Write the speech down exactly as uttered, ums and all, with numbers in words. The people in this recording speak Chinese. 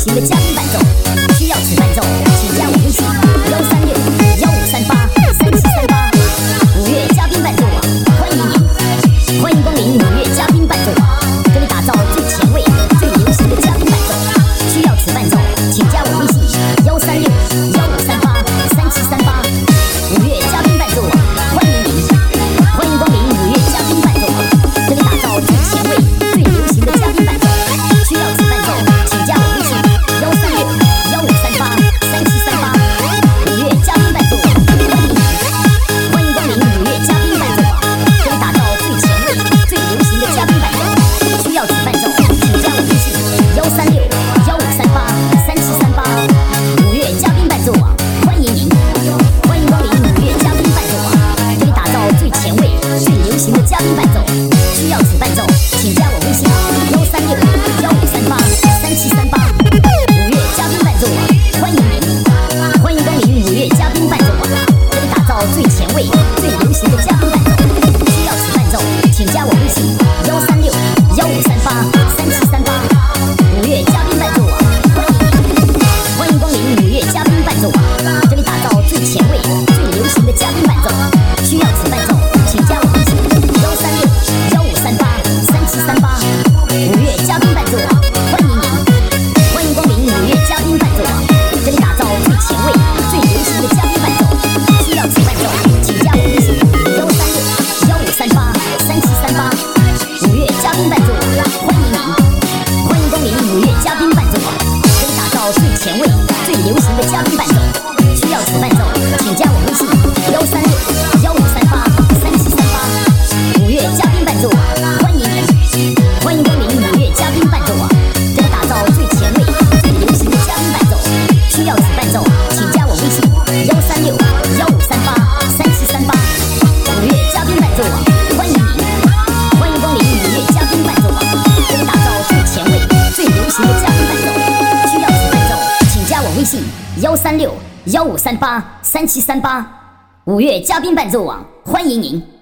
行的嘉宾伴奏，需要此伴奏，请加我微信幺三六幺五三八三七三八。五月嘉宾伴奏网，欢迎您，欢迎光临五月嘉宾伴奏网，给你打造最前卫、最流行的嘉宾伴奏，需要此伴奏，请加我微信幺三六幺五三八三七三八。五月嘉宾伴奏网，欢迎您，欢迎光临五月嘉宾伴奏网，给你打造最前卫、最流行的嘉宾伴奏，需要此伴奏，请加我微信幺三六幺五三八三七三八。五月嘉宾伴奏网，欢迎您，欢迎光临五月嘉宾伴奏网，给你打造最前卫、最流行的嘉宾伴奏，需要此伴奏，请加我微信幺三六幺五三八三七三八。五月嘉宾伴奏网，欢迎您，欢迎光临五月嘉宾伴奏网，给你打造最前卫、最流行的嘉宾伴奏，需要此伴奏，请加我微信幺三六幺五三八三七三八。五月嘉宾伴奏网，欢迎您，欢迎光临五月嘉宾伴奏网，给你打造最前卫、最流行的嘉宾伴奏，需要此伴奏，请加我微信幺三六幺五三八三七三八。五月嘉宾伴奏网，欢迎您，欢迎光临五月嘉宾伴奏网，给你打造最前卫、最流行的嘉宾伴奏，需要此伴奏，请加我微信幺三六幺五三八三七三八。五月嘉宾伴奏网，欢迎您，欢迎光临五月嘉宾伴奏网，给你打造最前卫、最流行的嘉宾伴奏，需要此伴奏，请加我微信幺三六幺五三八三七三八。五月嘉宾伴奏网，欢迎您，欢迎光临五月嘉宾伴奏网，给你打造最前卫、最流行的嘉宾伴奏，需要此伴奏，请加我微信幺三六幺五三八三七三八。五月嘉宾伴奏网，欢迎您，欢迎光临五月嘉宾伴奏网，给你打造最前卫、最流行的嘉宾伴奏，需要此伴奏，请加我微信幺三六幺五三八三七三八。五月嘉宾伴奏网，欢迎您，欢迎光临五月嘉宾伴奏网，给你打造最前卫、最流行的嘉宾伴奏，需要此伴奏，请加我微信幺三六幺五三八三七三八。五月嘉宾伴奏网，欢迎您。